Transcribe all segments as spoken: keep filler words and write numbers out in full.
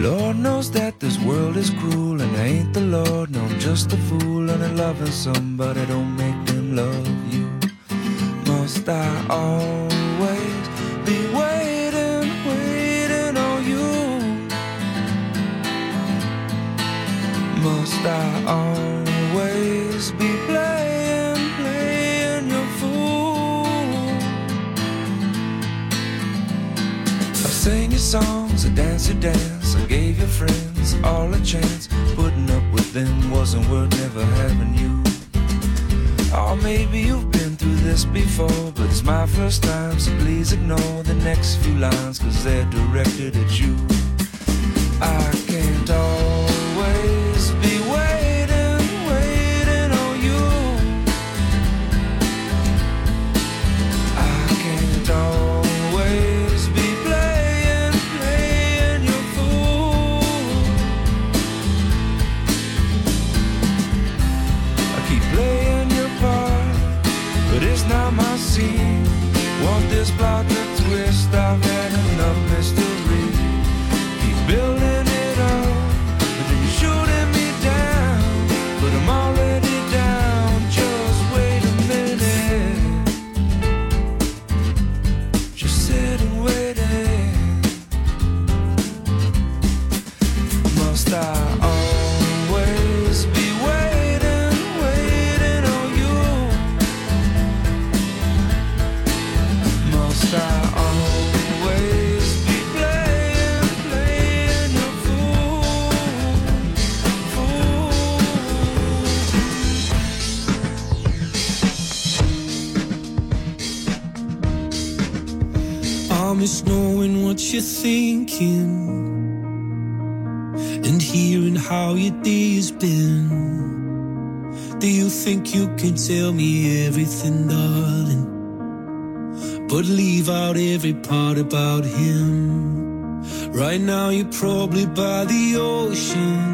Lord knows that this world is cruel, and I ain't the Lord, no, I'm just a fool. And I'm loving somebody, don't make them love you. Must I always be waiting, waiting on you? Must I always be playing, playing your fool? I sang your songs, I danced your dance, I gave your friends all a chance. Putting up with them wasn't worth never having you. Or maybe you've been through this before, but it's my first time, so please ignore the next few lines, cause they're directed at you. I can't always be waiting, waiting on you. I can't always be playing, playing your fool. I keep playing your part, but it's not my scene. Want this plot to twist, I've had enough mystery. Keep building it up, but then you're shooting me down. But I'm already down, just wait a minute. Just sit and wait. Must I always be waiting, waiting on you? Must I always be playing, playing your fool, fool? I miss knowing what you're thinking and hearing how your day's been. Do you think you can tell me everything, darling, but leave out every part about him? Right now you're probably by the ocean,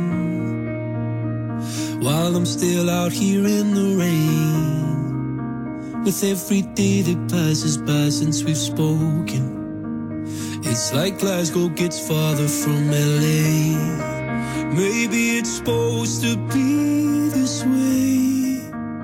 while I'm still out here in the rain. With every day that passes by since we've spoken, it's like Glasgow gets farther from L A. Maybe it's supposed to be this way,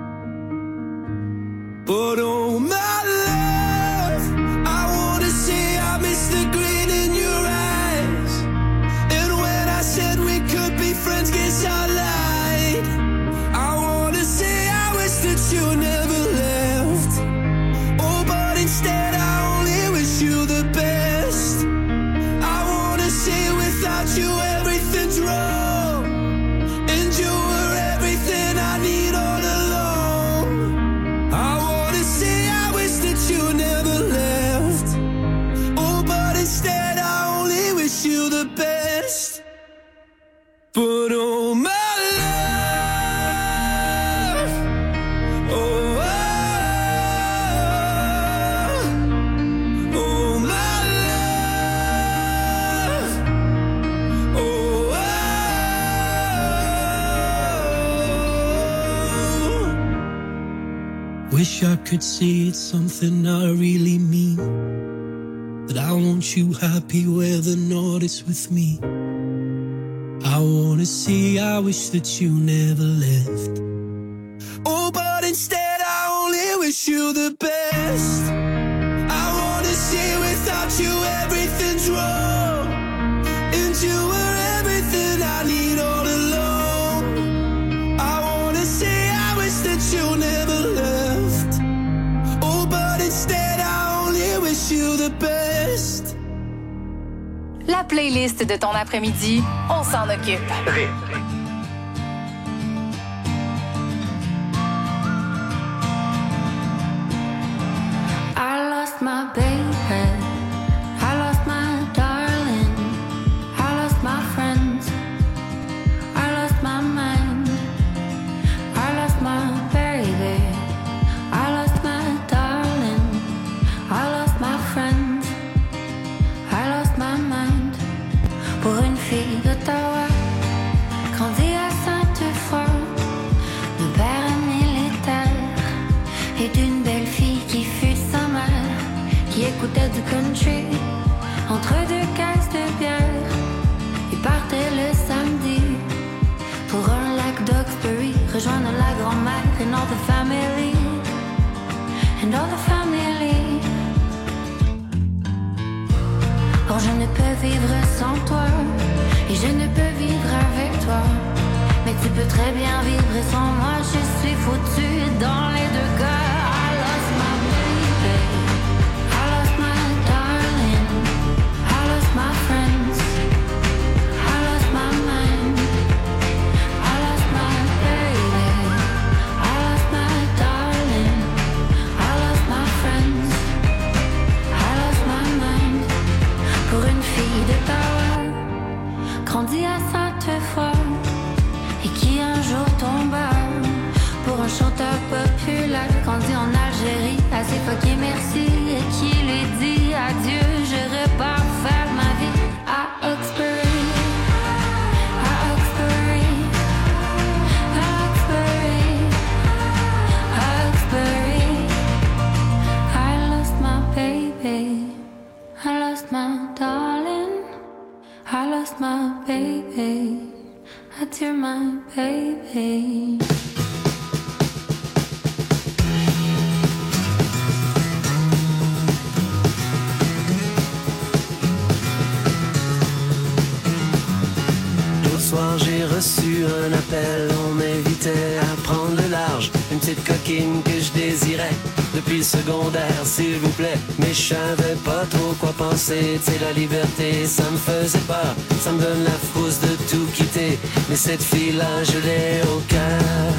but oh my love, I wanna say I miss the grin in your eyes. And when I said we could be friends, guess I lied. I wanna say I wish that you never left. Oh, but instead I only wish you the best. I wanna say without you everything's wrong, and you were everything I need all along. I wanna say I wish that you never left. Oh, but instead I only wish you the best. But oh my love, oh, oh, oh my love, oh, oh. Wish I could say it's something I really mean, that I want you happy whether or not it's with me. I wanna say I wish that you never left. Oh, but instead I only wish you the best. I wanna say without you everything's wrong, and you were everything I need all along. I wanna say I wish that you never left. Oh, but instead I only wish you the best. La playlist de ton après-midi, on s'en occupe. I lost my baby, I lost my darling, I lost my friends, I lost my mind, I lost my baby, I lost my darling, I lost my friends, I lost my mind. Pour une fille d'Ottawa, grandie à Sainte-Foy, de père militaire, et d'une belle fille qui fut sa mère, qui écoutait du country entre deux caisses de bière, et par and all the family. Or je ne peux vivre sans toi, et je ne peux vivre avec toi. Mais tu peux très bien vivre sans moi, je suis foutue dans les deux cas. I lost my baby, I lost my darling, I lost my friends, I lost my mind, I lost my baby, I lost my darling, I lost my friends, I lost my mind. Pour une fille de power, grandie à Sainte-Foy, et qui un jour tomba pour un chanteur populaire, grandi en Algérie, assez fucké merci, et qui lui dit adieu, je repars faire ma vie à Oxbury, à Oxbury, à Oxbury, à Oxbury. I lost my baby, I lost my darling, I lost my baby, adieu my baby. L'autre soir j'ai reçu un appel, on m'invitait à prendre le large, une petite coquine que je désirais depuis le secondaire, s'il vous plaît. Mais je savais pas trop quoi penser, tu sais la liberté ça me faisait peur, ça me donne la frousse de tout quitter. Mais cette fille-là je l'ai au cœur.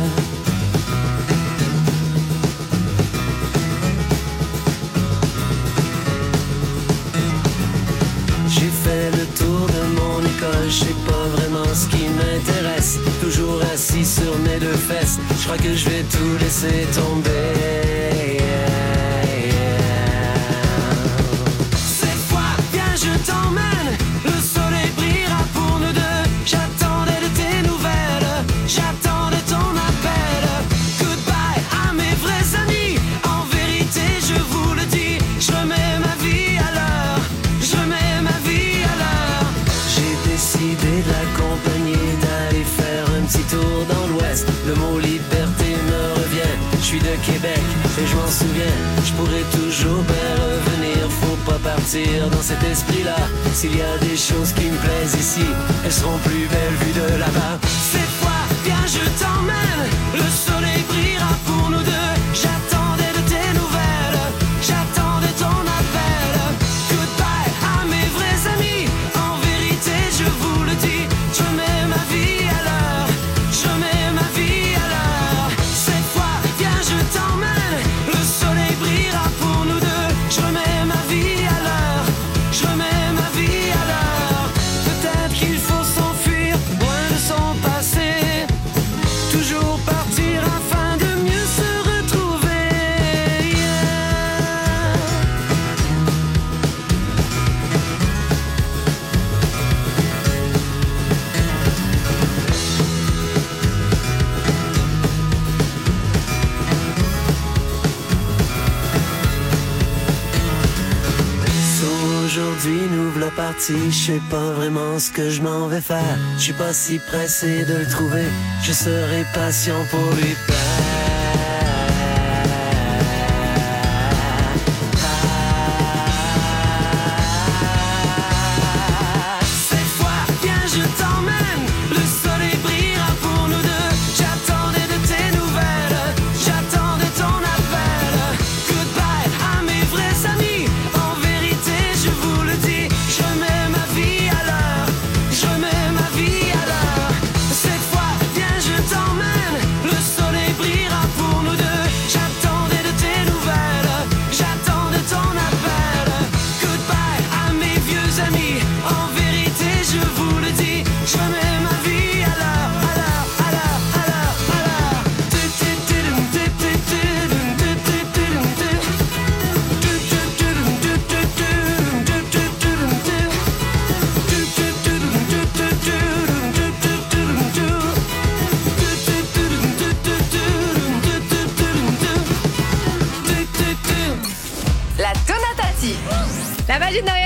J'ai fait le tour de mon école, je sais pas vraiment ce qui m'intéresse. Toujours assis sur mes deux fesses, je crois que je vais tout laisser tomber. Cette fois, viens je t'emmène, le soleil brillera pour nous deux. J'attendais de tes nouvelles, j'attendais ton appel. Goodbye à mes vrais amis, en vérité je vous le dis, je remets ma vie à l'heure, je remets ma vie à l'heure. J'ai décidé de l'accompagner, d'aller faire un petit tour dans l'ouest. Le mot liberté me revient, je suis de Québec et je m'en souviens. Je pourrais toujours bien revenir, faut pas partir dans cet esprit-là. S'il y a des choses qui me plaisent ici, elles seront plus belles vues de là-bas. Cette fois, viens je t'emmène, le soleil brillera pour nous deux. J'attendais de tes nouvelles, j'attendais ton appel. Goodbye à mes vrais amis, en vérité je vous le dis, je mets ma vie à l'heure, je mets ma vie à l'heure. Cette fois, viens je t'emmène, le soleil brillera pour nous deux. Je remets ma vie à l'heure, je remets ma vie à l'heure. Peut-être qu'il faut s'enfuir loin de son passé, toujours partir afin de mieux se retrouver. Yeah. Aujourd'hui nous voilà partis, je sais pas vraiment ce que je m'en vais faire. Je suis pas si pressé de le trouver, je serai patient pour lui plaire. Cette fois, viens je t'emmène, le soleil brillera pour nous deux. J'attendais de tes nouvelles, j'attendais ton appel. Goodbye à mes vrais amis, en vérité je vous le dis, je mets ma vie à l'heure, je mets ma vie à l'heure. Cette fois, viens je t'emmène, le soleil brillera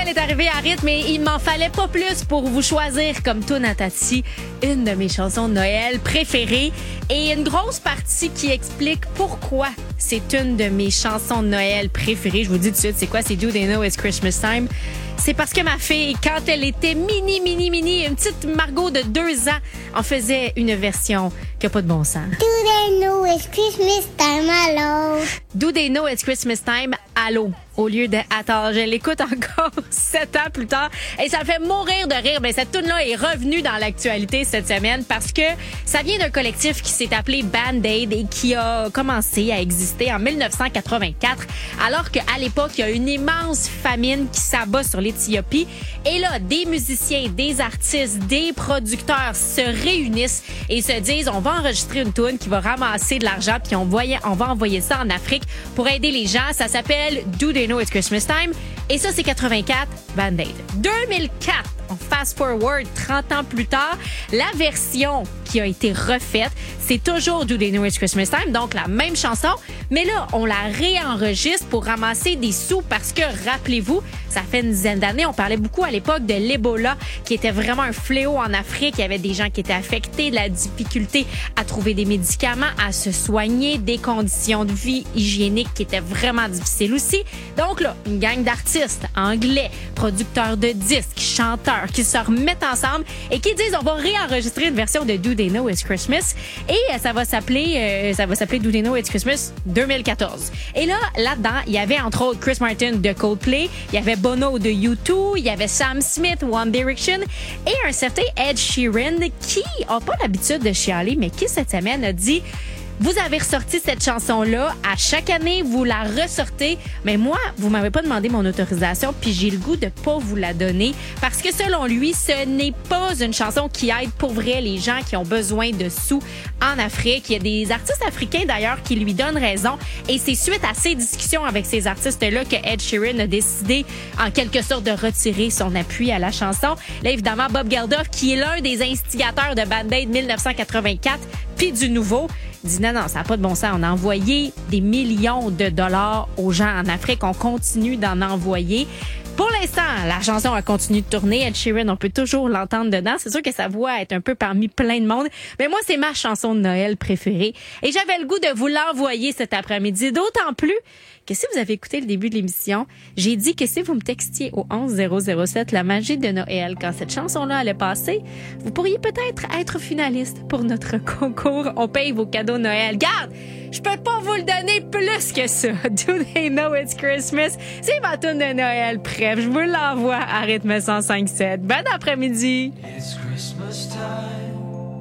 Noël est arrivé à rythme et il m'en fallait pas plus pour vous choisir comme tune à Tati, une de mes chansons de Noël préférées et une grosse partie qui explique pourquoi c'est une de mes chansons de Noël préférées. Je vous dis tout de suite, c'est quoi? C'est Do They Know It's Christmas Time. C'est parce que ma fille, quand elle était mini, mini, mini, une petite Margot de deux ans, en faisait une version qui n'a pas de bon sens. Do they know it's Christmas time, allô? Do They Know It's Christmas Time, allô, au lieu de attends. Je l'écoute encore sept ans plus tard et ça me fait mourir de rire. Mais cette tune-là est revenue dans l'actualité cette semaine parce que ça vient d'un collectif qui s'est appelé Band-Aid et qui a commencé à exister en dix-neuf cent quatre-vingt-quatre, alors qu'à l'époque, il y a une immense famine qui s'abat sur l'Éthiopie. Et là, des musiciens, des artistes, des producteurs se réunissent et se disent, on va enregistrer une tune qui va ramasser de l'argent puis on, voyait, on va envoyer ça en Afrique pour aider les gens. Ça s'appelle Do They Know It's Christmas Time. Et ça, c'est quatre-vingt-quatre, Band-Aid. deux mille quatre, on fast forward trente ans plus tard, la version qui a été refaite, c'est toujours Do They Know It's Christmas Time, donc la même chanson, mais là, on la réenregistre pour ramasser des sous parce que, rappelez-vous, ça fait une dizaine d'années, on parlait beaucoup à l'époque de l'Ebola, qui était vraiment un fléau en Afrique. Il y avait des gens qui étaient affectés, de la difficulté à trouver des médicaments, à se soigner, des conditions de vie hygiéniques qui étaient vraiment difficiles aussi. Donc là, une gang d'artistes anglais, producteurs de disques, chanteurs, qui se remettent ensemble et qui disent, on va réenregistrer une version de Do They Know It's Christmas et ça va s'appeler, euh, ça va s'appeler Do They Know It's Christmas deux mille quatorze. Et là, là-dedans, il y avait entre autres Chris Martin de Coldplay, il y avait Bono de U deux, il y avait Sam Smith, One Direction et un certain Ed Sheeran qui n'a pas l'habitude de chialer, mais qui cette semaine a dit: vous avez ressorti cette chanson-là. À chaque année, vous la ressortez. Mais moi, vous m'avez pas demandé mon autorisation, puis j'ai le goût de pas vous la donner. Parce que selon lui, ce n'est pas une chanson qui aide pour vrai les gens qui ont besoin de sous en Afrique. Il y a des artistes africains, d'ailleurs, qui lui donnent raison. Et c'est suite à ces discussions avec ces artistes-là que Ed Sheeran a décidé, en quelque sorte, de retirer son appui à la chanson. Là, évidemment, Bob Geldof, qui est l'un des instigateurs de Band-Aid dix-neuf cent quatre-vingt-quatre, puis du nouveau, dit non, non, ça n'a pas de bon sens. On a envoyé des millions de dollars aux gens en Afrique. On continue d'en envoyer. Pour l'instant, la chanson a continué de tourner. Ed Sheeran, on peut toujours l'entendre dedans. C'est sûr que sa voix est un peu parmi plein de monde. Mais moi, c'est ma chanson de Noël préférée. Et j'avais le goût de vous l'envoyer cet après-midi. D'autant plus que si vous avez écouté le début de l'émission, j'ai dit que si vous me textiez au onze zéro zéro sept la magie de Noël, quand cette chanson-là allait passer, vous pourriez peut-être être finaliste pour notre concours. On paye vos cadeaux Noël. Garde! Je peux pas vous le donner plus que ça. Do They Know It's Christmas? C'est ma tune de Noël. Bref, je vous l'envoie à rythme cent cinq sept. Bon après-midi. It's Christmas time.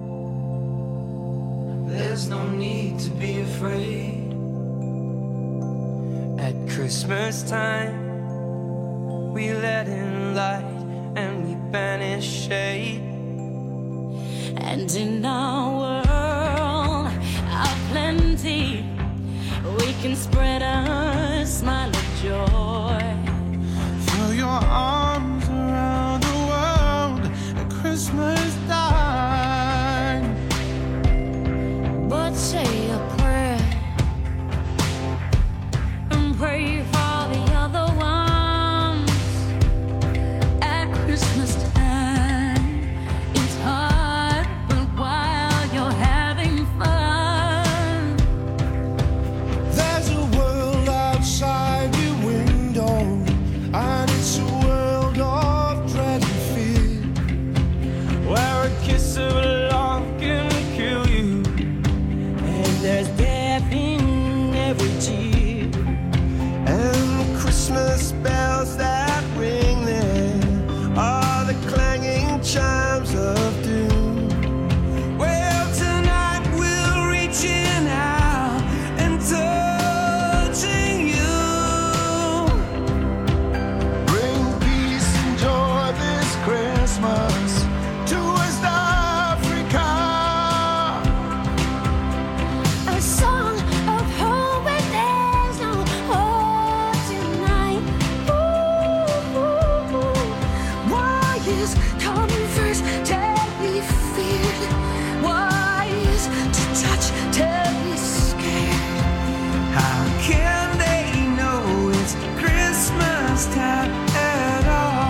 There's no need to be afraid. At Christmas time, we let in light and we banish shade. And in our world of plenty, we can spread a smile of joy. Throw your arms around the world at Christmas time. But say a prayer and pray for the other ones. At Christmas time, it's hard, but while you're having fun, There's a world outside your window, and it's a world of dread and fear, where a kiss of love can kill you, and there's death in every tear, and the Christmas bells that ring there are the clanging chimes of doom. Well, tonight we're reaching out and touching you. Bring peace and joy this Christmas to West Africa. a song of hope when there's no hope tonight. Ooh, ooh, ooh. Why is coming first? Tell me feared. Why is to touch? Tell me scared. How can they know it's Christmas time at all?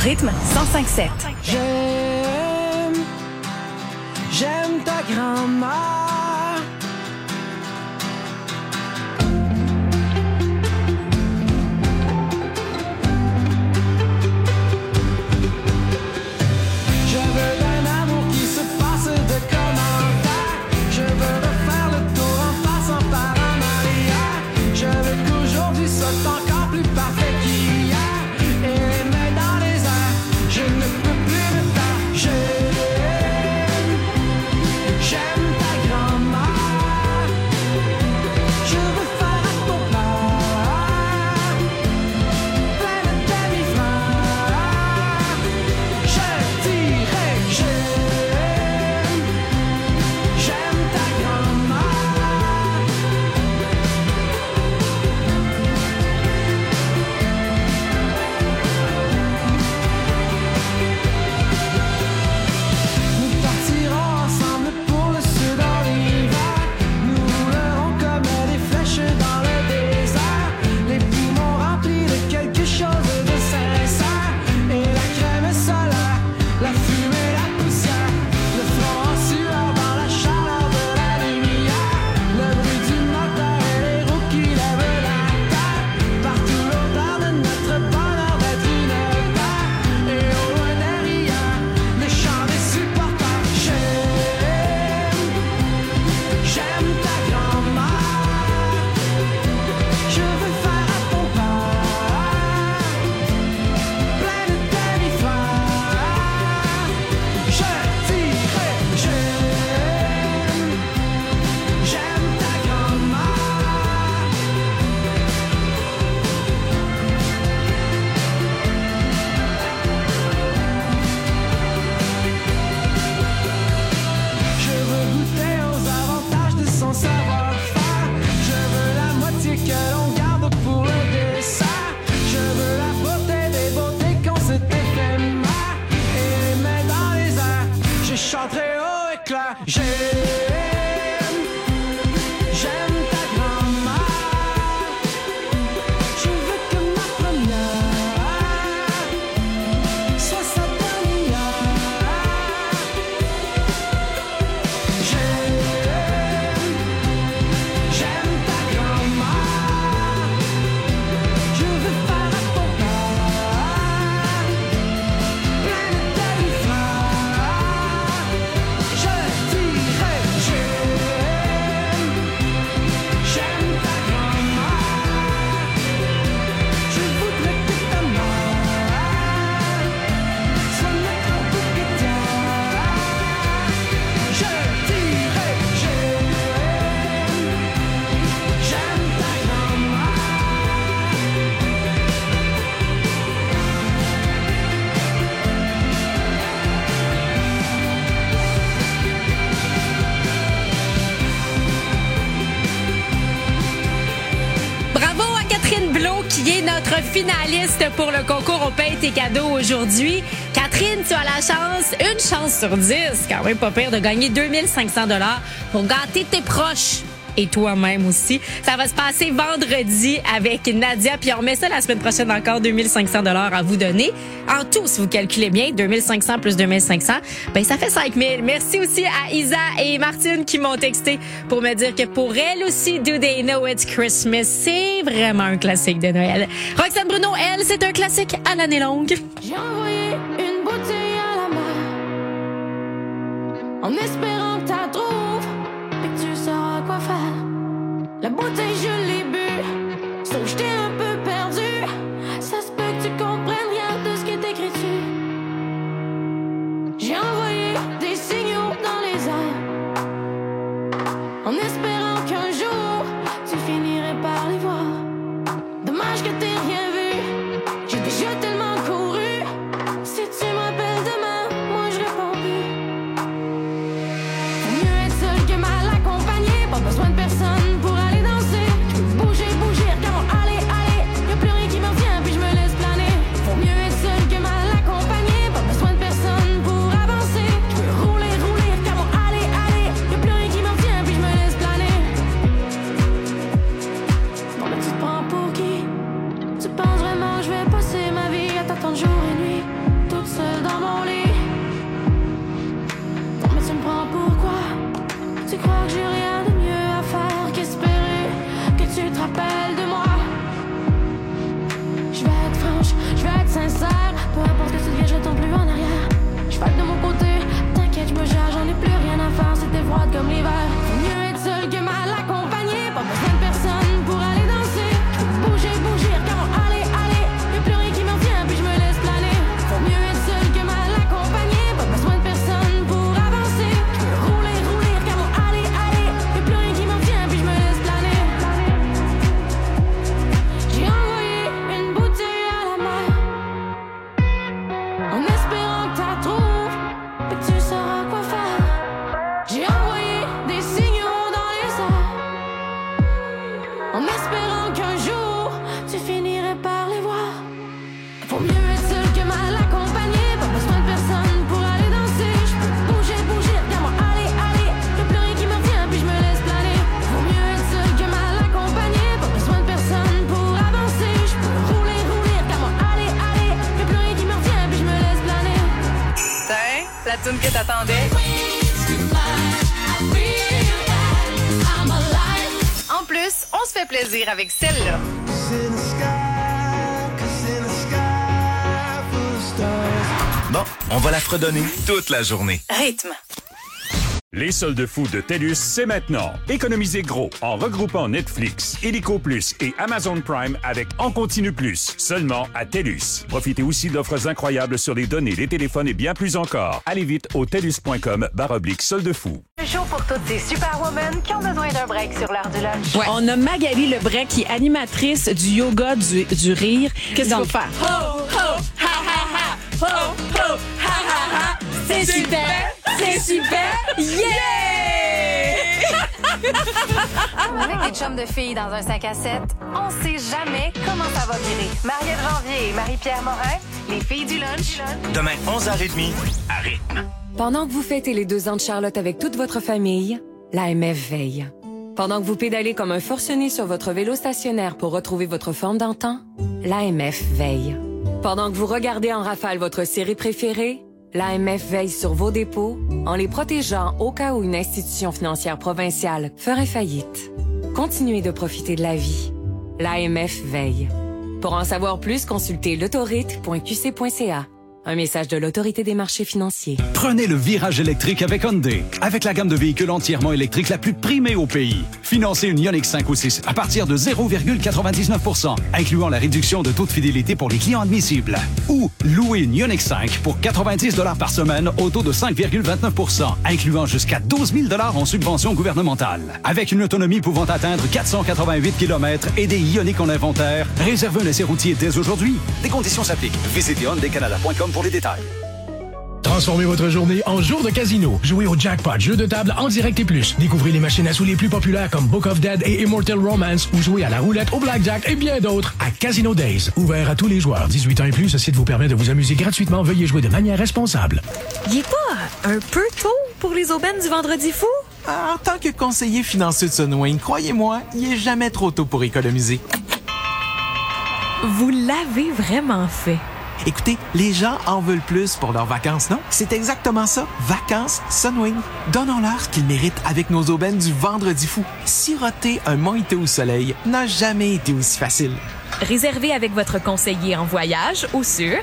rythme cent cinq sept. J'aime, j'aime ta grand-mère. Je veux un amour qui se passe de commentaires. Je veux refaire le tour en passant par un arrière. Je veux qu'aujourd'hui soit encore plus parfait qu'hier. Et les mains dans les airs, je ne peux plus me taire. J'aime, j'aime ta grand-mère. Je veux faire à ton père plein de demi-frères. Je dirais que j'aime, j'aime ta grand-mère. Nous partirons ensemble pour le sud en hiver. Nous roulerons comme des flèches dans le désert. Les poumons remplis de quelque chose de sincère. Et la crème solaire, la fumée, la poussière. Le front en sueur dans la chaleur de la lumière. Le bruit du moteur et les roues qui lèvent la terre. Partout l'odeur de notre bonheur d'être une paire. Et au loin derrière, les chants des supporters. J'aime, j'aime ta grand-mère. Je veux faire à ton père plein de demi-frères. Je dirais que j'aime, j'aime ta grand-mère. Je veux goûter aux avantages de son savoir-faire. Je veux la moitié que l'on garde pour le dessert. Je veux la beauté des beautés qu'on s'est éphémère. Et les mains dans les airs, je chanterai haut et clair. J'aime, j'aime ta grand-mère. Je veux que ma première soit sa dernière. J'aime, j'aime ta grand-mère. Je veux faire à ton père plein de demi-frères. Je dirais que j'aime, j'aime ta grand-mère. Je voudrais que ta mère soit notre propriétaire. Je dirais que j'aime, j'aime ta Bravo à Catherine Blot, qui est notre finaliste pour le concours On paye tes cadeaux aujourd'hui. Catherine, tu as la chance, une chance sur dix, quand même pas pire, de gagner deux mille cinq cents dollars pour gâter tes proches. Et toi-même aussi. Ça va se passer vendredi avec Nadia. Puis on remet ça la semaine prochaine encore, deux mille cinq cents dollars à vous donner. En tout, si vous calculez bien, deux mille cinq cents plus deux mille cinq cents, ben ça fait cinq mille. Merci aussi à Isa et Martine qui m'ont texté pour me dire que pour elles aussi, Do They Know It's Christmas, c'est vraiment un classique de Noël. Roxane Bruno, elle, c'est un classique à l'année longue. J'ai envoyé une bouteille à la mer en espérant que t'as trouves et que tu sauras quoi faire. La bouteille, je l'ai bu, sauf j'étais un peu perdu. Ça se peut que tu comprennes rien de ce qui est écrit dessus. J'ai envoyé des signaux dans les airs en espérant qu'un jour tu finirais par les voir. Dommage que t'aies rien vu, j'ai déjà tellement couru. Si tu m'appelles demain, moi je réponds plus. Faut mieux être seul que mal accompagné, pas besoin de personne pour aller danser. Je peux bouger, bouger, regarde-moi, allez, allez. Y'a plus rien qui me retient, puis je me laisse planer. Faut mieux être seul que mal accompagné, pas besoin de personne pour avancer. Je peux rouler, rouler, regarde-moi, allez, allez. Y'a plus rien qui me retient, puis je me laisse planer. Non mais tu te prends pour qui? Tu penses vraiment que je vais passer ma vie à t'attendre jour et nuit? que t'attendais? En plus, on se fait plaisir avec celle-là. Bon, on va la fredonner toute la journée. Rythme. Les soldes fous de TELUS, c'est maintenant. Économisez gros en regroupant Netflix, Illico Plus et Amazon Prime avec En Continu Plus, seulement à TELUS. Profitez aussi d'offres incroyables sur les données, les téléphones et bien plus encore. Allez vite au telus.com barre oblique soldes fous. Chaud pour toutes ces superwomen qui ont besoin d'un break sur l'heure du lunch. Ouais. On a Magali Lebrec qui est animatrice du yoga du, du rire. Qu'est-ce qu'il faut faire? Ho, ho, ha, ha, ha. Ho, ho, ha, ha, ha. C'est super! C'est super! Yeah! Avec des chums de filles dans un sac à sept, on sait jamais comment ça va virer. Mariette Janvier et Marie-Pierre Morin, les filles du lunch. Demain, onze heures trente, à rythme. Pendant que vous fêtez les deux ans de Charlotte avec toute votre famille, l'A M F veille. Pendant que vous pédalez comme un forcené sur votre vélo stationnaire pour retrouver votre forme d'antan, l'A M F veille. Pendant que vous regardez en rafale votre série préférée, l'A M F veille sur vos dépôts en les protégeant au cas où une institution financière provinciale ferait faillite. Continuez de profiter de la vie. L'A M F veille. Pour en savoir plus, consultez l'autorite point q c point c a. Un message de l'Autorité des marchés financiers. Prenez le virage électrique avec Hyundai. Avec la gamme de véhicules entièrement électriques la plus primée au pays. Financez une Ioniq cinq ou six à partir de zéro virgule quatre-vingt-dix-neuf pour cent, incluant la réduction de taux de fidélité pour les clients admissibles. Ou louez une Ioniq cinq pour quatre-vingt-dix dollars par semaine au taux de cinq virgule vingt-neuf pour cent, incluant jusqu'à douze mille dollars en subvention gouvernementale. Avec une autonomie pouvant atteindre quatre cent quatre-vingt-huit kilomètres et des Ioniq en inventaire, réservez un essai routier dès aujourd'hui. Des conditions s'appliquent. Visitez hyundai canada point com pour les détails. Transformez votre journée en jour de casino. Jouez au Jackpot, jeu de table en direct et plus. Découvrez les machines à sous les plus populaires comme Book of Dead et Immortal Romance ou jouez à la roulette, au blackjack et bien d'autres à Casino Days. Ouvert à tous les joueurs. dix-huit ans et plus, ce site vous permet de vous amuser gratuitement. Veuillez jouer de manière responsable. Il est pas un peu tôt pour les aubaines du Vendredi fou? En tant que conseiller financier de Sunwing, croyez-moi, il est jamais trop tôt pour économiser. Vous l'avez vraiment fait. Écoutez, les gens en veulent plus pour leurs vacances, non? C'est exactement ça. Vacances Sunwing. Donnons-leur ce qu'ils méritent avec nos aubaines du Vendredi fou. Siroter un mojito au soleil n'a jamais été aussi facile. Réservez avec votre conseiller en voyage ou sur...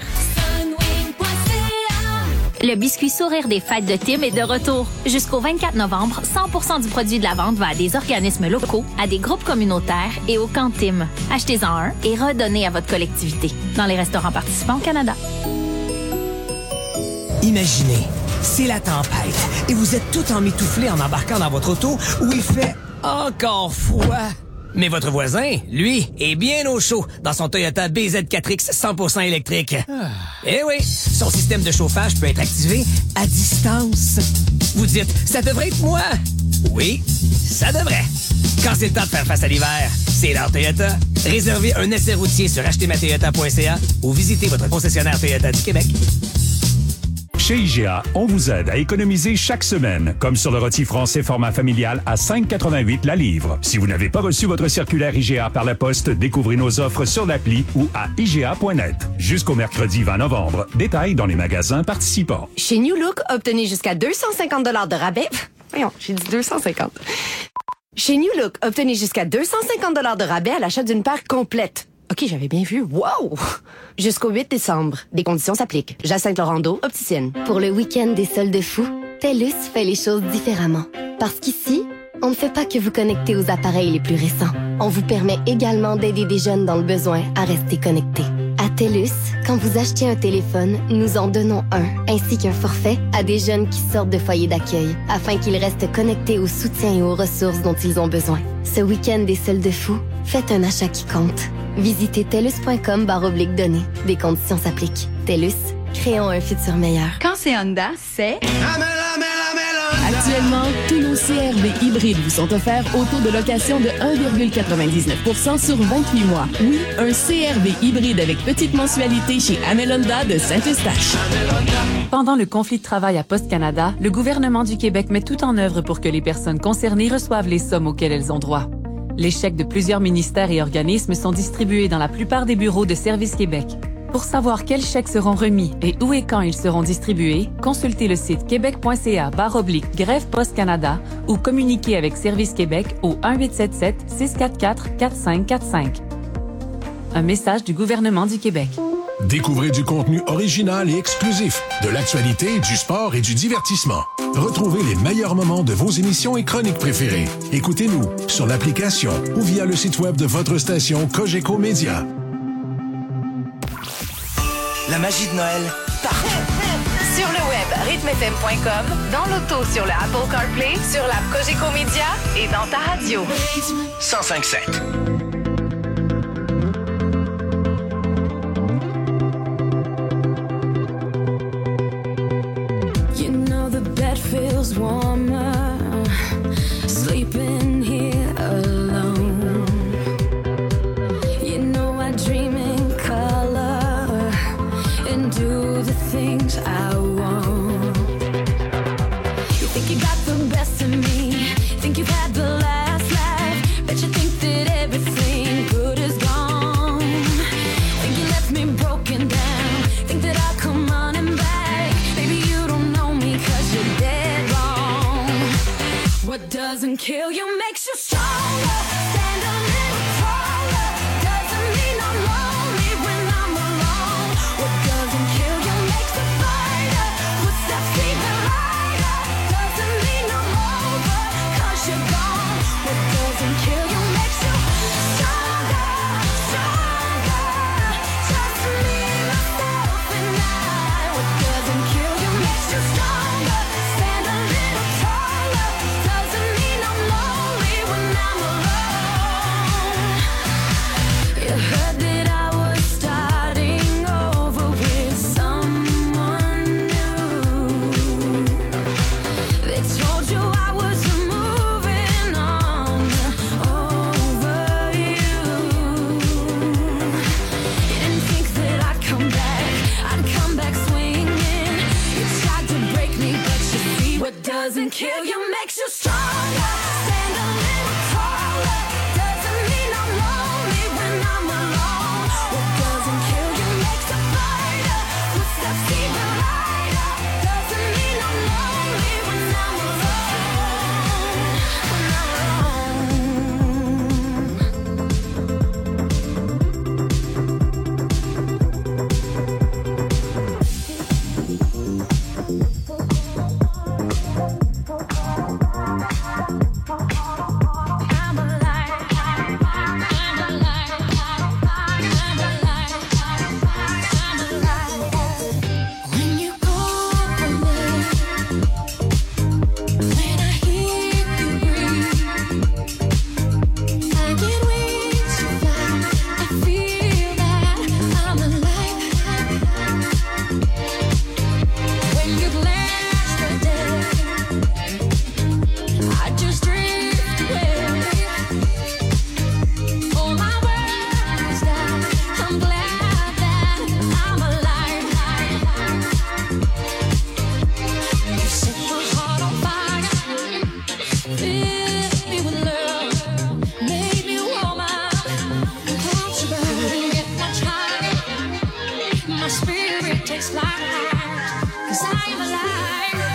Le biscuit sourire des fêtes de Tim est de retour. Jusqu'au vingt-quatre novembre, cent pour cent du produit de la vente va à des organismes locaux, à des groupes communautaires et au camp Tim. Achetez-en un et redonnez à votre collectivité. Dans les restaurants participants au Canada. Imaginez, c'est la tempête et vous êtes tout emmitouflé en embarquant dans votre auto où il fait encore froid. Mais votre voisin, lui, est bien au chaud dans son Toyota B Z quatre X cent pour cent électrique. Ah. Eh oui, son système de chauffage peut être activé à distance. Vous dites, ça devrait être moi. Oui, ça devrait. Quand c'est le temps de faire face à l'hiver, c'est l'heure Toyota. Réservez un essai routier sur acheter ma toyota point c a ou visitez votre concessionnaire Toyota du Québec. Chez I G A, on vous aide à économiser chaque semaine, comme sur le rôti français format familial à cinq quatre-vingt-huit la livre. Si vous n'avez pas reçu votre circulaire I G A par la poste, découvrez nos offres sur l'appli ou à I G A point net. Jusqu'au mercredi vingt novembre. Détails dans les magasins participants. Chez New Look, obtenez jusqu'à deux cent cinquante dollars de rabais. Voyons, j'ai dit deux cent cinquante. Chez New Look, obtenez jusqu'à deux cent cinquante dollars de rabais à l'achat d'une paire complète. OK, j'avais bien vu. Wow! Jusqu'au huit décembre. Des conditions s'appliquent. Jacinthe Laurando, opticienne. Pour le week-end des soldes fous, TELUS fait les choses différemment. Parce qu'ici, on ne fait pas que vous connecter aux appareils les plus récents. On vous permet également d'aider des jeunes dans le besoin à rester connectés. À TELUS, quand vous achetez un téléphone, nous en donnons un, ainsi qu'un forfait à des jeunes qui sortent de foyers d'accueil, afin qu'ils restent connectés au soutien et aux ressources dont ils ont besoin. Ce week-end des soldes fous, faites un achat qui compte. Visitez telus.com barre oblique données. Des conditions s'appliquent. TELUS, créons un futur meilleur. Quand c'est Honda, c'est... Actuellement, tous nos C R V hybrides vous sont offerts au taux de location de un virgule quatre-vingt-dix-neuf pour cent sur vingt-huit mois. Oui, un C R V hybride avec petite mensualité chez Amel Honda de Saint-Eustache. Pendant le conflit de travail à Poste Canada, le gouvernement du Québec met tout en œuvre pour que les personnes concernées reçoivent les sommes auxquelles elles ont droit. Les chèques de plusieurs ministères et organismes sont distribués dans la plupart des bureaux de Service Québec. Pour savoir quels chèques seront remis et où et quand ils seront distribués, consultez le site québec.ca barre oblique Grève Poste Canada ou communiquez avec Service Québec au un huit sept sept six quatre quatre quatre cinq quatre cinq. Un message du gouvernement du Québec. Découvrez du contenu original et exclusif, de l'actualité, du sport et du divertissement. Retrouvez les meilleurs moments de vos émissions et chroniques préférées. Écoutez-nous sur l'application ou via le site web de votre station Cogeco Média. La magie de Noël, partout. Sur le web, rythme f m point com, dans l'auto sur le Apple CarPlay, sur l'app Cogeco Média et dans ta radio. cent cinq sept. You know the bed feels warmer, sleeping here alone. You know I dream in color and do the things I want. You think you got the best of me, think you've had the last laugh, bet you think that everything good is gone. Think you left me broken down, think that I'll come running back. Maybe you don't know me 'cause you're dead wrong. What doesn't kill you makes you stronger. Stand a little taller. Doesn't mean I'm lonely when I'm alone. What doesn't kill you makes a fighter. Footsteps even lighter. Doesn't mean I'm over 'cause you're gone. What doesn't kill you makes you stronger, stronger. Just me, myself, and I. What doesn't kill you makes you stronger. Stand a little taller. Doesn't mean I'm lonely when I'm alone. You heard that I was starting over with someone new. They told you I was moving on over you. You didn't think that I'd come back, I'd come back swinging. You tried to break me, but you see what doesn't kill you makes you stronger. Stand a little taller. Doesn't mean I'm lonely when I'm alone. What doesn't kill you makes a fighter. Footsteps even lighter. Doesn't mean I'm lonely when I'm alone. When I'm alive. I'm alive. I'm alive. I'm alive. When you call for me, when I hear you breathe, I get wings to fly. I feel that I'm alive. When you blast the day, I just drift away. All my worries down. I'm glad that I'm alive. You set my heart on fire, filled me with love, made me warmer, comfortable. Couldn't get much higher. My spirit takes flight, 'cause I am alive.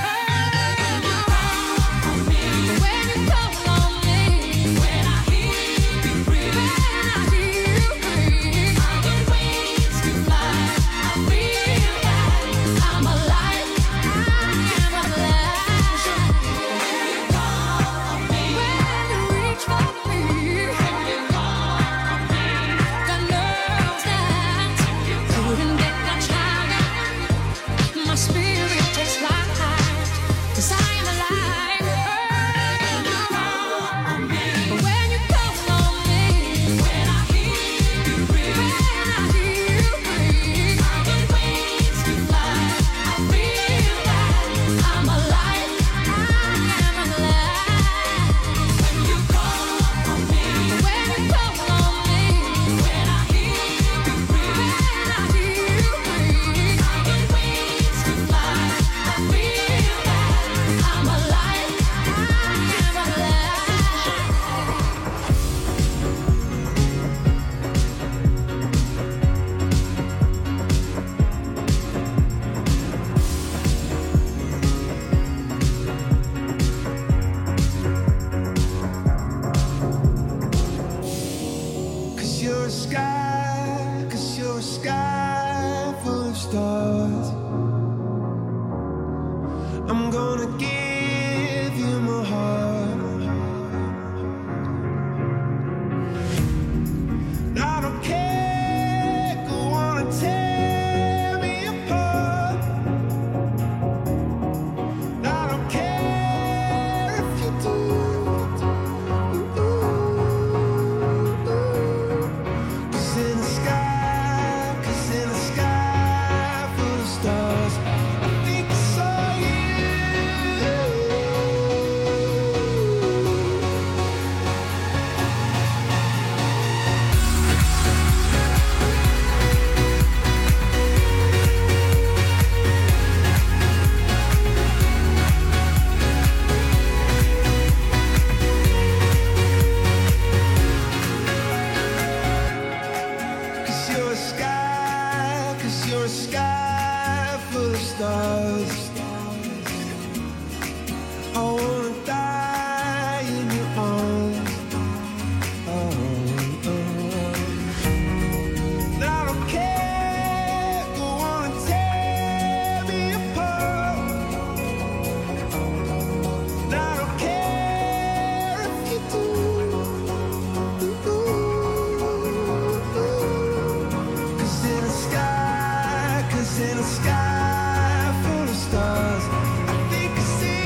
When you call on me, when I hear you breathe, when I hear you breathe, I get wings to fly. I feel that I'm alive. I am alive. When you call on me, when you reach for me, when you call on me, the nerves that couldn't get much higher. 'cause you're a sky, 'cause you're a sky full of stars. I wanna die in your arms. Oh, oh. And I don't care, go on and tear me apart. And I don't care if you do. Cause in the sky, cause in the sky full of stars, I think I see.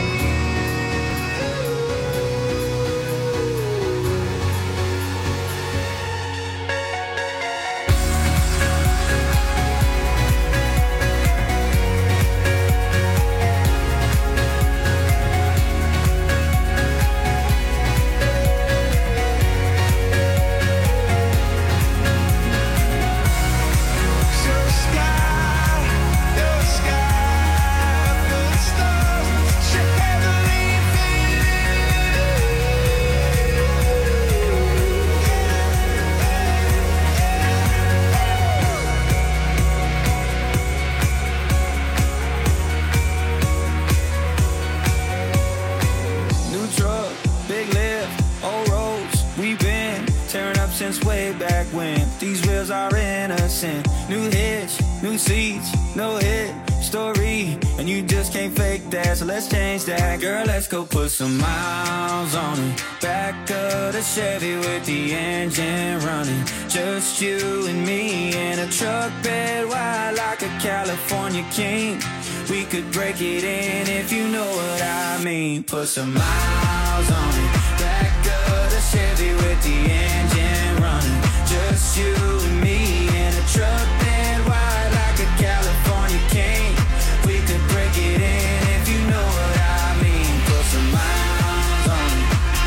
New truck, big lift, old roads. We've been tearing up since way back when. These wheels are innocent. New hitch, new seats, no hit story, and you just can't fake that. So let's change that, girl. Let's go put some miles on it. Back of the Chevy with the engine running. Just you and me in a truck bed wide like a California king. We could break it in if you know what I mean. Put some miles on it. Back of the Chevy with the engine running. Just you and me in a truck bed wide like a California king. We could break it in if you know what I mean. Put some miles on it.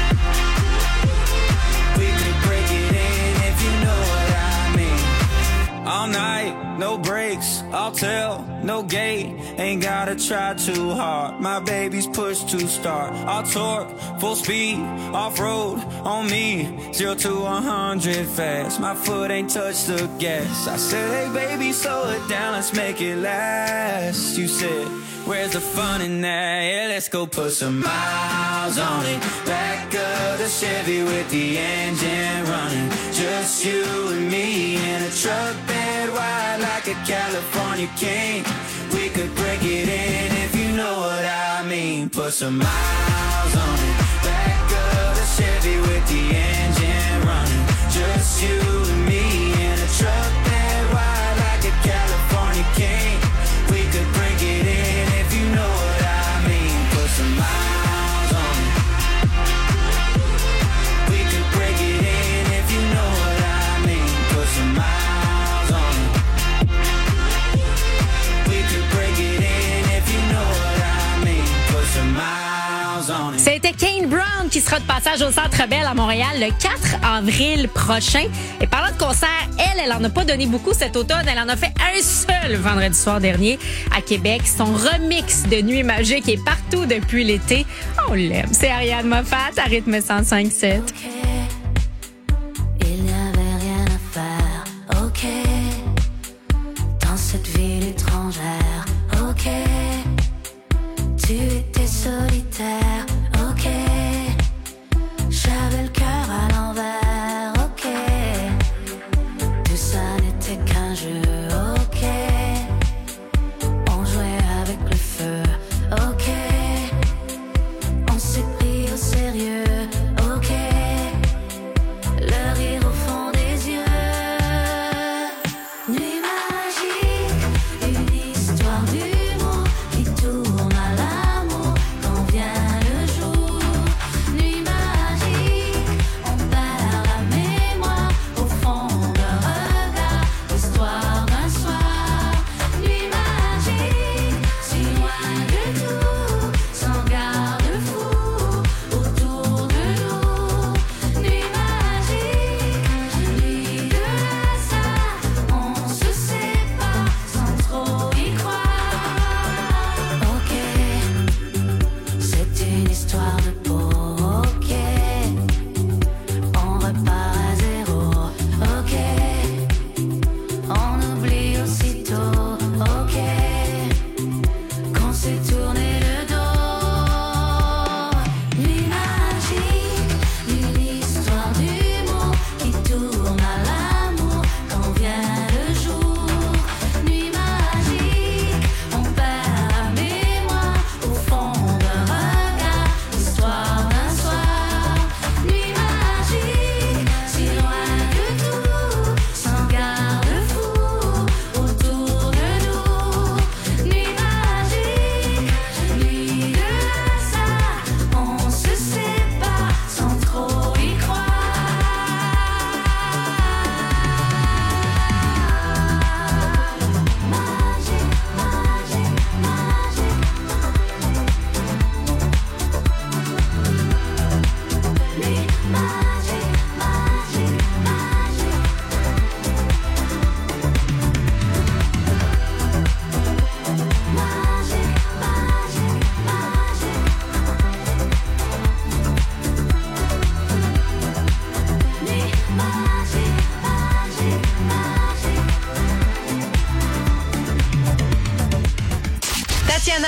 We could break it in if you know what I mean. All night, no breaks, I'll tell, no gate. Ain't gotta try too hard. My baby's push to start. I'll torque, full speed, off-road on me. Zero to one hundred fast. My foot ain't touched the gas. I said, hey baby, slow it down, let's make it last. You said, where's the fun in that? Yeah, let's go put some miles on it. Back of the Chevy with the engine running. Just you and me in a truck bed wide like a California king. We could break it in if you know what I mean. Put some miles on it. Back of the Chevy with the engine running. Just you and me in a truck bed wide like a California king. We could break it in if you know what I mean. Put some miles on it. We could break it in if you know what I mean. Put some miles on it. We could break it in if you know what I mean. Put some miles on it. C'était Kane Brown qui sera de passage au Centre Bell à Montréal le quatre avril prochain. Et parlant de concert, elle, elle en a pas donné beaucoup cet automne. Elle en a fait un seul vendredi soir dernier à Québec. Son remix de Nuit magique est partout depuis l'été. On l'aime. C'est Ariane Moffat à rythme cent cinq sept. Il n'y avait rien à faire, ok. Dans cette ville étrangère, ok. Tu étais solitaire, ok. J'avais le cœur à l'envers, ok. Tout ça n'était qu'un jeu, ok. On jouait avec le feu, ok. On s'est pris au sérieux, ok.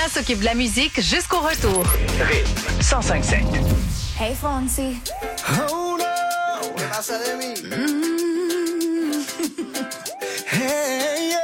Nicolas s'occupe de la musique jusqu'au retour. Rythme cent cinq sept. Hey, Fonzie. Oh no, ¿qué pasa de mí? Mm. Hey,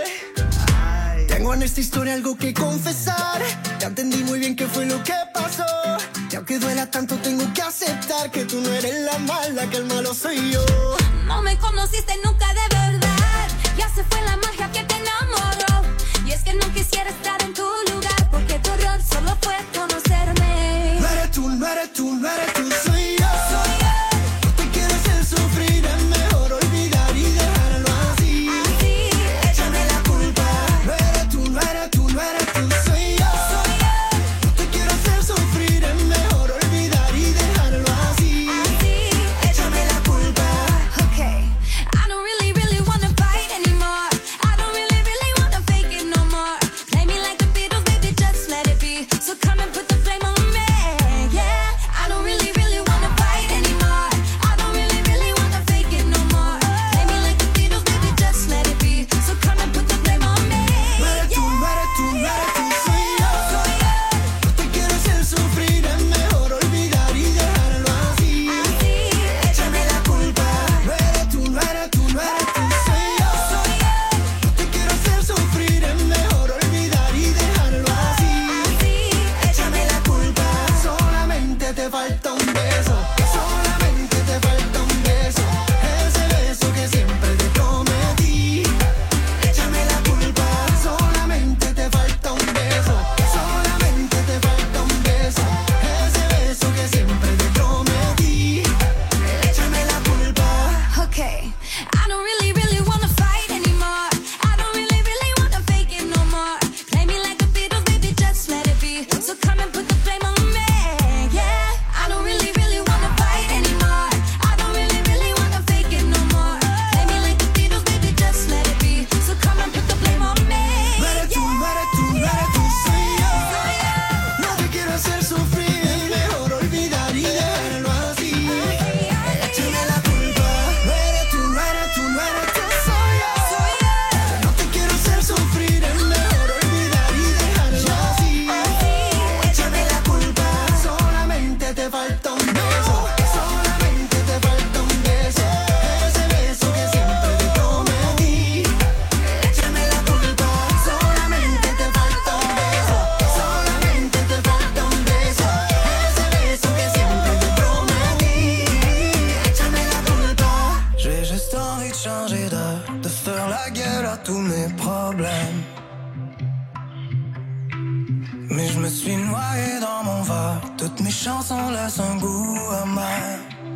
yeah. Tengo en esta historia algo que confesar. Ya entendí muy bien qué fue lo que pasó. Y aunque duela tanto, tengo que aceptar que tú no eres la mala, que el malo soy yo. No me conociste nunca de verdad. Ya se fue la magia que te enamoró. Y es que no quisiera estar en tu lugar, porque tu error solo fue conocerme. No eres tú, no eres tú, no eres tú, soy yo. Soy yo. No te quiero hacer sufrir, es mejor olvidar y dejarlo así. Así, échame la culpa. No eres tú, no eres tú, no eres tú, soy yo. Soy yo. No te quiero hacer sufrir, es mejor olvidar y dejarlo así. Así, échame la culpa. Okay, I don't really, really wanna fight anymore. I don't really, really wanna fake it no more. Play me like the Beatles, baby, just let it be. So come and put the flame on me, yeah. I don't really, really wanna fight anymore. I don't really, really wanna fake it no more. Play me like the Beatles, baby, just let it be. So come and put the flame on me, No eres tú, no eres tú, no eres tú, soy yo. Soy yo. No te quiero hacer sufrir, es mejor olvidar y dejarlo así. Así, échame la culpa. No eres tú, no eres tú, no eres tú, soy yo. Soy yo. No te quiero hacer sufrir, es mejor olvidar y dejarlo así. Así, Échame la culpa. Solamente te falta un beso. Solamente te falta un beso. Ese beso que siempre te prometí. Échame la culpa. Solamente te falta un beso. Solamente te falta un beso. Ese beso que siempre te prometí. Échame la culpa. Okay, I don't really, really wanna fight anymore. I don't really, really wanna fake it no more. Play me like the Beatles, baby, just let it be. So come and put the flame on me, yeah. I don't really, really wanna fight anymore. I don't really, really wanna fake it no more. Play me like the Beatles, baby, just let it be. So come and put the flame on me, No eres tú, no eres tú, no eres tú, soy yo. No te quiero hacer sufrir, es mejor olvidar y dejarlo así. Échame la culpa. No eres tú, no eres tú, no eres tú, soy yo. No te quiero hacer sufrir, es mejor olvidar y dejarlo así. Échame la culpa. Solamente te falta un beso. Solamente te falta un beso. Ese beso que siempre te prometí. Échame la culpa. Solamente te falta un beso. Solamente te falta un beso. Ese beso que siempre te prometí. Échame la culpa. J'ai juste envie de changer d'heure, de faire la gueule à tous mes problèmes. Mais je me suis noyé dans mon verre, toutes mes chansons laissent un goût amer.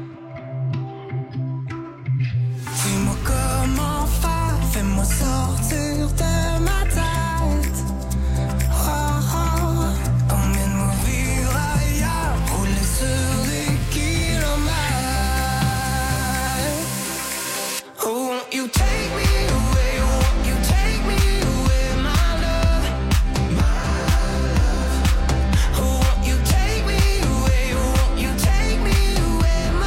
Dis-moi comment faire, fais-moi sortir de ma tête. Oh, oh, combien de mots vivre ailleurs, rouler sur des kilomètres. Oh, won't you take me away, won't you take me away, my love, my love. Oh, won't you take me away, won't you take me away, my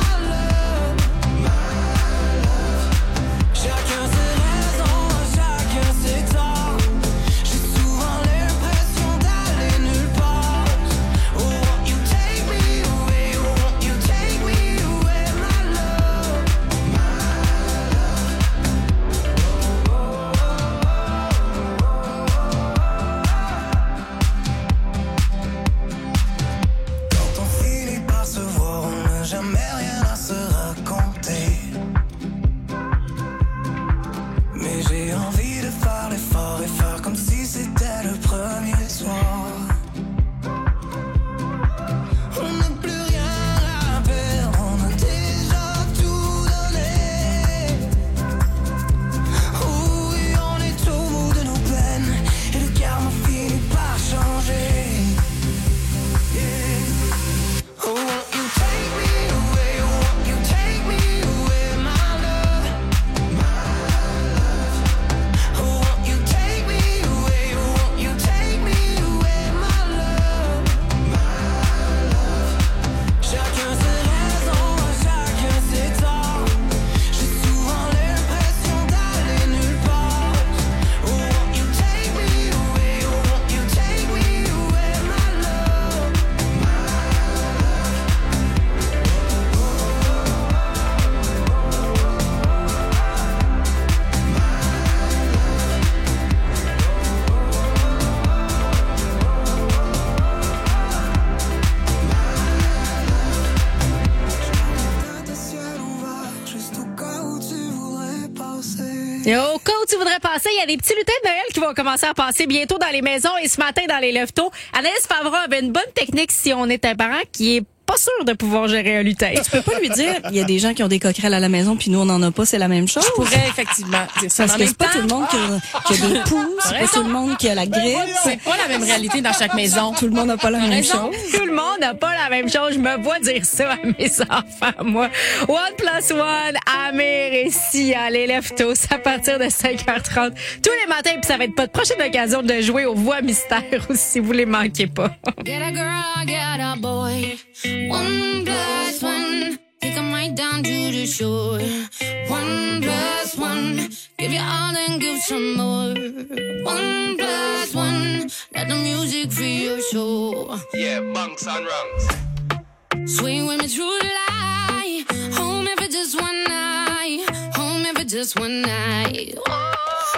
cas où tu voudrais passer, il y a des petits lutins de Noël qui vont commencer à passer bientôt dans les maisons et ce matin dans les leftos. Anaïs Favreau avait une bonne technique si on est un parent qui est pas sûr de pouvoir gérer un lutin. Tu peux pas lui dire, il y a des gens qui ont des coquerelles à la maison puis nous on n'en a pas, c'est la même chose. Je pourrais effectivement dire ça. Parce que c'est pas tout le monde qui a, qui a des poux, c'est pas tout le monde qui a la grippe. C'est pas la même réalité dans chaque maison. Tout le monde n'a pas la même raison. chose. Tout le monde n'a pas la même chose. Je me vois dire ça à mes enfants, moi. One plus one, Amir et Sia, les leftos, à partir de cinq heures trente tous les matins. Puis ça va être pas de prochaine occasion de jouer aux voix mystères si vous les manquez pas. Get a girl, get a boy. One plus one. Take 'em right down to the shore. One plus one. Give you all and give some more. One plus one. Let the music free your soul. Yeah, bunks and rungs. Swing with me through the light. Home if it's just one night. Home if it's just one night. Oh.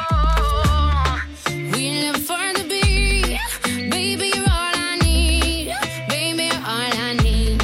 We live for the beat. Baby, you're all I need. Baby, you're all I need.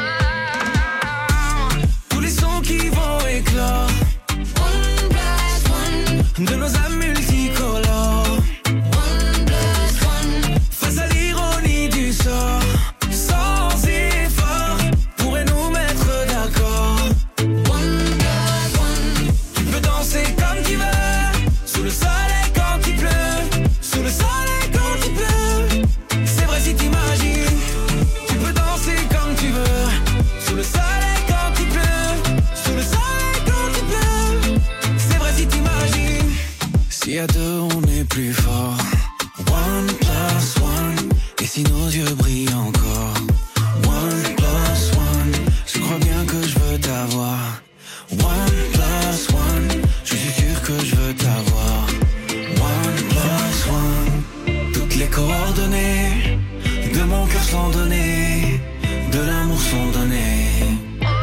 Tous les sons qui vont éclore. One plus one. De nos âmes multicolores. One plus one. Face à l'ironie du sort. Sans effort, pourrait nous mettre d'accord. One plus one. Tu peux danser comme tu veux. Sous le soleil quand il pleut. Sous le soleil quand il pleut. C'est vrai si t'imagines. Tu peux danser comme tu veux. Sous le soleil quand il pleut. Sous le soleil quand il pleut. C'est vrai si t'imagines. Si à deux on est plus fort. One plus one. Et si nos yeux brillent encore. One plus one. Je crois bien que je veux t'avoir. One plus one. Je suis sûr que je veux t'avoir. One plus one. Toutes les coordonnées de mon cœur sont données. De l'amour sont données.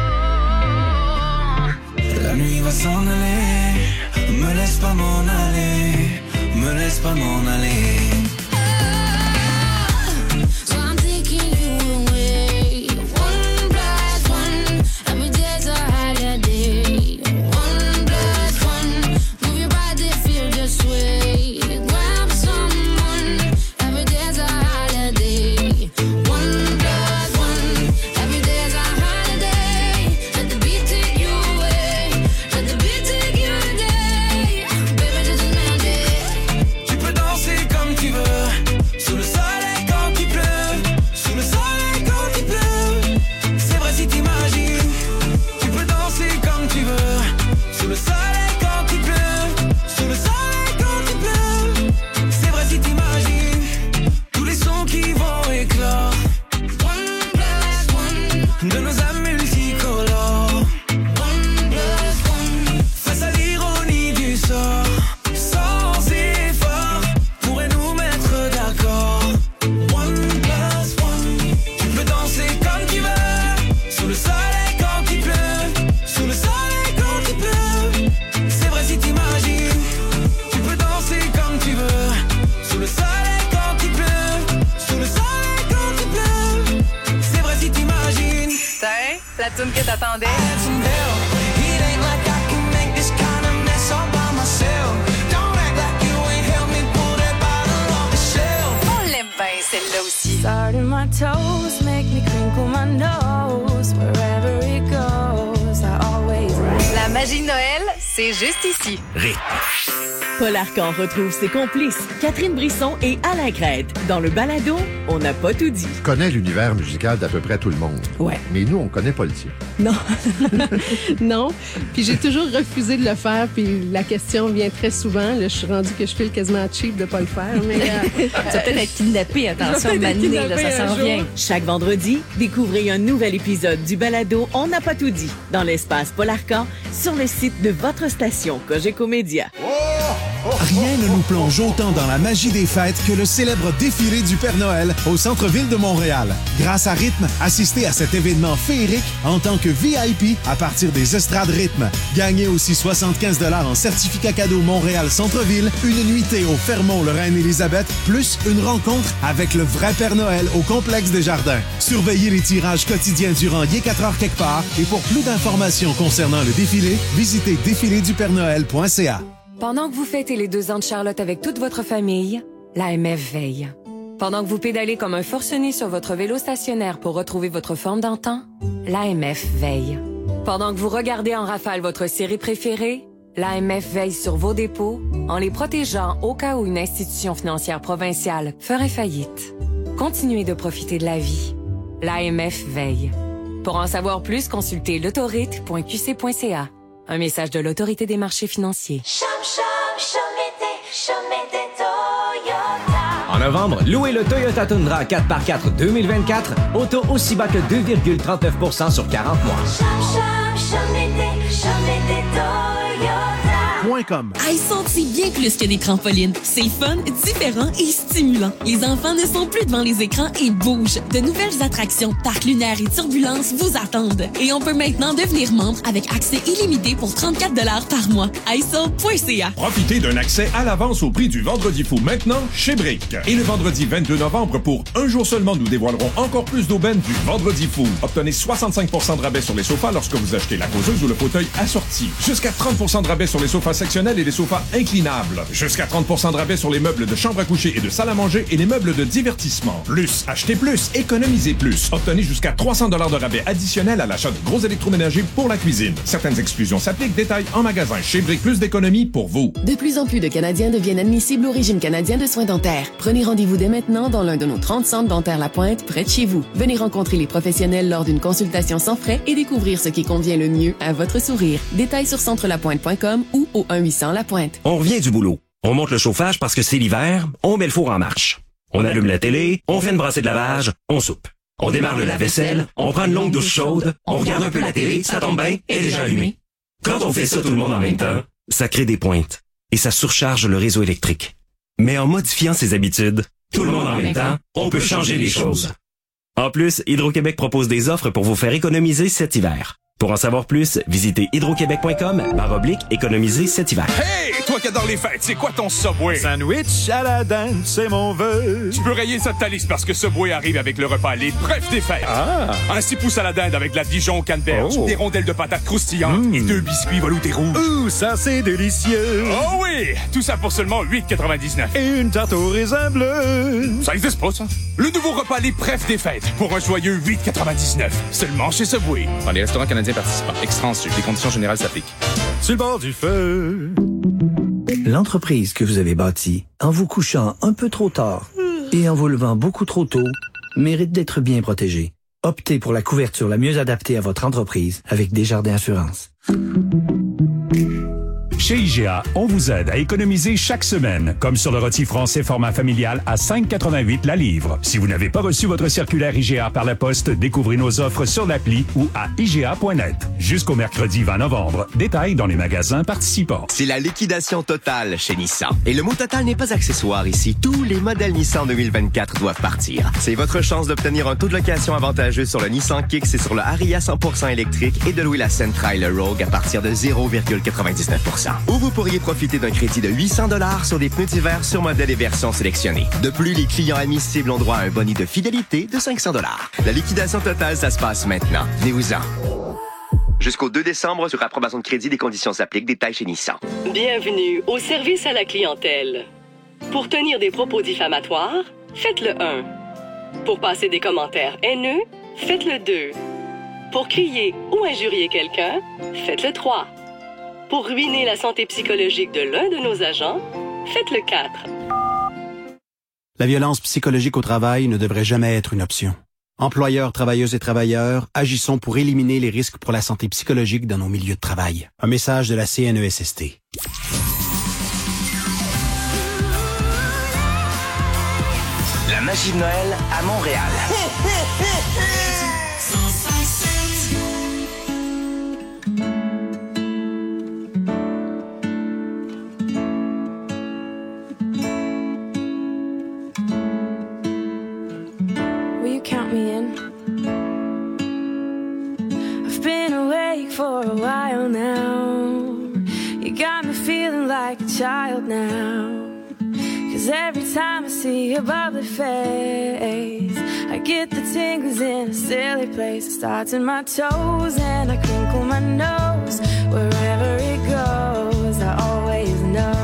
La nuit va s'en aller. Me laisse pas m'en aller. Me laisse pas m'en aller. So I'm taking you away. One plus one. Every day's a holiday. One plus one. Move your body, feel the sway. Grab someone. Every day's a holiday. One plus one. Every day's a holiday. Let the beat take you away. Let the beat take you today. Baby, this is magic. Tu peux danser comme tu veux. Sous le soleil quand il pleut. Sous le soleil quand il pleut. C'est vrai si t'imagines. Tu peux danser comme tu veux. Sous le soleil quand il pleut. Sous le soleil quand il pleut. C'est vrai si t'imagines. Tous les sons qui vont éclore. One plus one. De nos âmes multicolores. One plus one. Face à l'ironie du sort. Sans effort, pourrait nous mettre d'accord. One plus one. Tu peux danser comme tu veux. Sous le soleil quand il pleut. Sous le soleil quand il pleut. C'est vrai si t'imagines. Tu peux danser comme tu veux. Sous le soleil quand il pleut. Sous le soleil quand il pleut. C'est vrai si t'imagines. Tiens, la toune que t'attendais. It ain't like I can make this kind of mess all by myself. Don't act like you ain't helped me pull that bottle off the shelf. On l'aime bien, celle-là aussi. Starting my toes make me crinkle my nose. Wherever it goes, I always La magie de Noël, c'est juste ici. Rythme. Paul Arcan retrouve ses complices, Catherine Brisson et Alain Crête. Dans le balado, on n'a pas tout dit. Je connais l'univers musical d'à peu près tout le monde. Ouais. Mais nous, on connaît pas le tien. Non. Non. Puis j'ai toujours refusé de le faire. Puis la question vient très souvent. Là, je suis rendue que je file quasiment cheap de pas le faire. Mais euh, Tu vas peut-être être kidnappé, attention, Mané, là, ça s'en vient. Chaque vendredi, découvrez un nouvel épisode du balado On n'a pas tout dit dans l'espace Paul Arcan sur le site de votre station Cogeco Média. Rien ne nous plonge autant dans la magie des fêtes que le célèbre défilé du Père Noël au centre-ville de Montréal. Grâce à Rythme, assistez à cet événement féerique en tant que V I P à partir des estrades Rythme. Gagnez aussi soixante-quinze dollars en certificat cadeau Montréal Centre-ville, une nuitée au Fermont le Reine-Élisabeth, plus une rencontre avec le vrai Père Noël au complexe des Jardins. Surveillez les tirages quotidiens durant y est quatre heures quelque part et pour plus d'informations concernant le défilé, visitez défilé du père noël point c a. Pendant que vous fêtez les deux ans de Charlotte avec toute votre famille, l'A M F veille. Pendant que vous pédalez comme un forcené sur votre vélo stationnaire pour retrouver votre forme d'antan, l'A M F veille. Pendant que vous regardez en rafale votre série préférée, l'A M F veille sur vos dépôts en les protégeant au cas où une institution financière provinciale ferait faillite. Continuez de profiter de la vie. L'A M F veille. Pour en savoir plus, consultez l'autorite point q c point c a. Un message de l'Autorité des marchés financiers. Chum, chum, chum été, chum été Toyota. En novembre, louez le Toyota Tundra quatre par quatre deux mille vingt-quatre, auto aussi bas que deux virgule trente-neuf pour cent sur quarante mois. Chum, chum, chum été, chum été Toyota. .com. iSenti bien plus que des trampolines. C'est fun, différent et stimulant. Les enfants ne sont plus devant les écrans et bougent. De nouvelles attractions, parcs lunaires et turbulences vous attendent. Et on peut maintenant devenir membre avec accès illimité pour trente-quatre dollars par mois. i s o point c a. Profitez d'un accès à l'avance au prix du Vendredi fou maintenant chez Brick. Et le vendredi vingt-deux novembre, pour un jour seulement, nous dévoilerons encore plus d'aubaines du Vendredi fou. Obtenez soixante-cinq pour cent de rabais sur les sofas lorsque vous achetez la causeuse ou le fauteuil assorti. Jusqu'à trente pour cent de rabais sur les sofas sectionnels et les sofas inclinables. Jusqu'à trente pour cent de rabais sur les meubles de chambre à coucher et de salle à manger et les meubles de divertissement. Plus, achetez plus, économisez plus. Obtenez jusqu'à trois cents dollars de rabais additionnels à l'achat de gros électroménagers pour la cuisine. Certaines exclusions s'appliquent. Détails en magasin. Chez Brick, plus d'économies pour vous. De plus en plus de Canadiens deviennent admissibles au régime canadien de soins dentaires. Prenez rendez-vous dès maintenant dans l'un de nos trente centres dentaires La Pointe, près de chez vous. Venez rencontrer les professionnels lors d'une consultation sans frais et découvrir ce qui convient le mieux à votre sourire. Détails sur centre la pointe point com ou au un huit cents La Pointe. On revient du boulot. On monte le chauffage parce que c'est l'hiver, on met le four en marche. On allume la télé, on fait une brassée de lavage, on soupe. On démarre le lave-vaisselle, on prend une longue douche chaude, on regarde un peu la télé, ça tombe bien, elle est déjà allumée. Quand on fait ça tout le monde en même temps, ça crée des pointes et ça surcharge le réseau électrique. Mais en modifiant ses habitudes, tout le monde en même temps, on peut changer les choses. En plus, Hydro-Québec propose des offres pour vous faire économiser cet hiver. Pour en savoir plus, visitez hydroquebec point com barre oblique économiser cet hiver. Hey, toi qui adore les fêtes, c'est quoi ton Subway? Sandwich à la dinde, c'est mon vœu. Tu peux rayer ça de ta liste parce que Subway arrive avec le repas Les Brefs des fêtes. Ah. Un six pouces à la dinde avec de la Dijon canneberge, Oh. des rondelles de patates croustillantes Mm. et deux biscuits veloutés rouges. Ouh, ça c'est délicieux. Oh oui! Tout ça pour seulement huit quatre-vingt-dix-neuf. Et une tarte au raisin bleu. Ça existe pas, ça? Le nouveau repas Les Brefs des fêtes pour un joyeux huit quatre-vingt-dix-neuf. Seulement chez Subway. Dans les restaurants canadiens participants. Extra en sucre. Les conditions générales s'appliquent. Sur le bord du feu. L'entreprise que vous avez bâtie, en vous couchant un peu trop tard et en vous levant beaucoup trop tôt, mérite d'être bien protégée. Optez pour la couverture la mieux adaptée à votre entreprise avec Desjardins Assurance. Chez I G A, on vous aide à économiser chaque semaine, comme sur le rôti français format familial à cinq quatre-vingt-huit la livre. Si vous n'avez pas reçu votre circulaire I G A par la poste, découvrez nos offres sur l'appli ou à I G A point net. Jusqu'au mercredi vingt novembre. Détails dans les magasins participants. C'est la liquidation totale chez Nissan. Et le mot total n'est pas accessoire ici. Tous les modèles Nissan deux mille vingt-quatre doivent partir. C'est votre chance d'obtenir un taux de location avantageux sur le Nissan Kicks et sur le Ariya cent pour cent électrique et de louer la Sentra et le Rogue à partir de zéro virgule quatre-vingt-dix-neuf pour cent. Ou vous pourriez profiter d'un crédit de huit cents dollars sur des pneus d'hiver sur modèle et versions sélectionnées. De plus, les clients admissibles ont droit à un boni de fidélité de cinq cents dollars. La liquidation totale, ça se passe maintenant. Venez-vous-en. Jusqu'au deux décembre, sur approbation de crédit, des conditions s'appliquent. Détails chez Nissan. Bienvenue au service à la clientèle. Pour tenir des propos diffamatoires, faites le un. Pour passer des commentaires haineux, faites le deux. Pour crier ou injurier quelqu'un, faites le trois. Pour ruiner la santé psychologique de l'un de nos agents, faites le quatre. La violence psychologique au travail ne devrait jamais être une option. Employeurs, travailleuses et travailleurs, agissons pour éliminer les risques pour la santé psychologique dans nos milieux de travail. Un message de la C N E S S T. La magie de Noël à Montréal. Will you count me in? I've been awake for a while now. You got me feeling like a child now. Cause every time I see your bubbly face, I get the tingles in a silly place. It starts in my toes and I crinkle my nose. Wherever it goes, I always know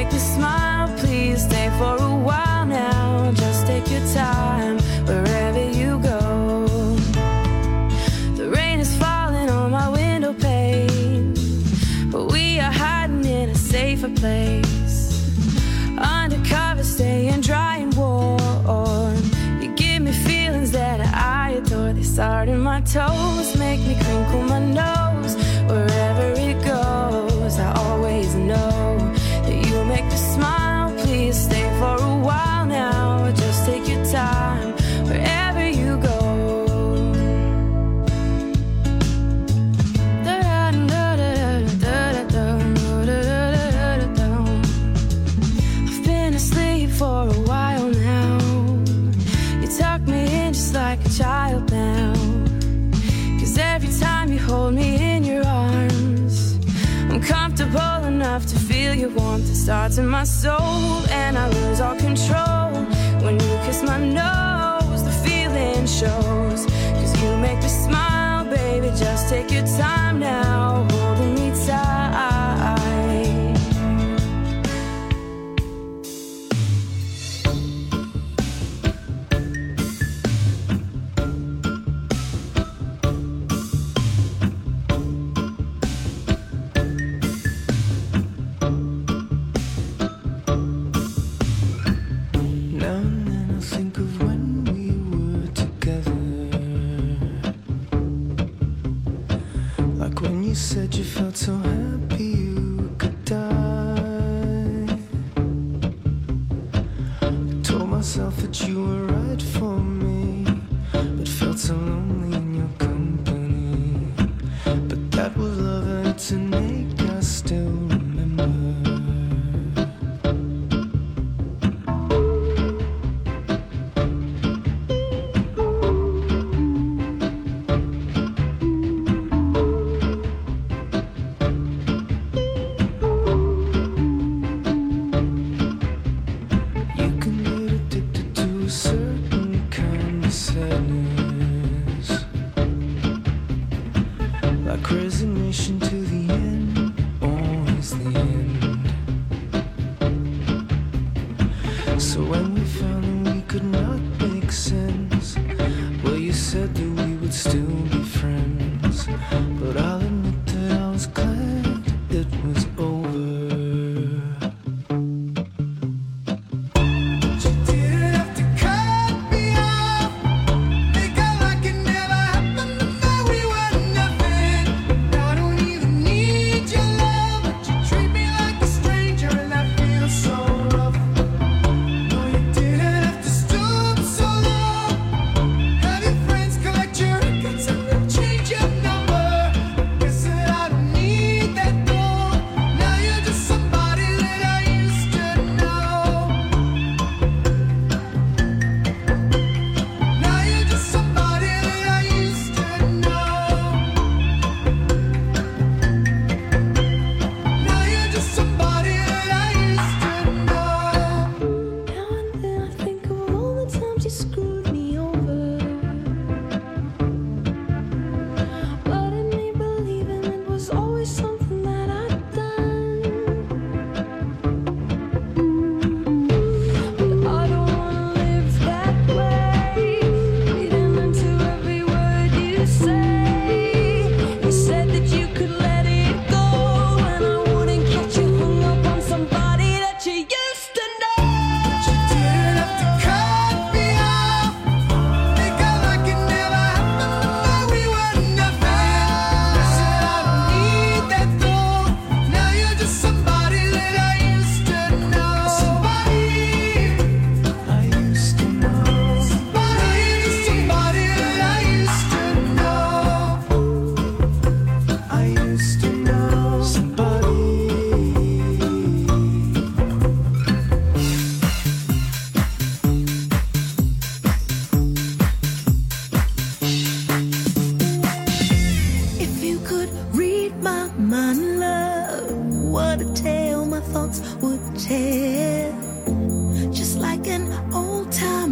make me smile, please stay for a while now. Just take your time wherever you go. The rain is falling on my window pane, but we are hiding in a safer place. Undercover, staying dry and warm. You give me feelings that I adore. They start in my toes, make me crinkle my nose. Wherever it goes, I always know that you make me smile. Please stay for a while now. Just take your time wherever you go. I've been asleep for a while now. You tuck me in just like a child now. Cause every time you hold me in your arms, I'm comfortable enough to feel your warmth. It starts in my soul and I lose all control. When you kiss my nose, the feeling shows. Cause you make me smile, baby. Just take your time now, holding me tight. Said you felt so happy you could die. I told myself that you were right for me, but felt so lonely in your company. But that was love and it's an ache I still remember. Resignation to the end, always the end. So when we found that we could not make sense,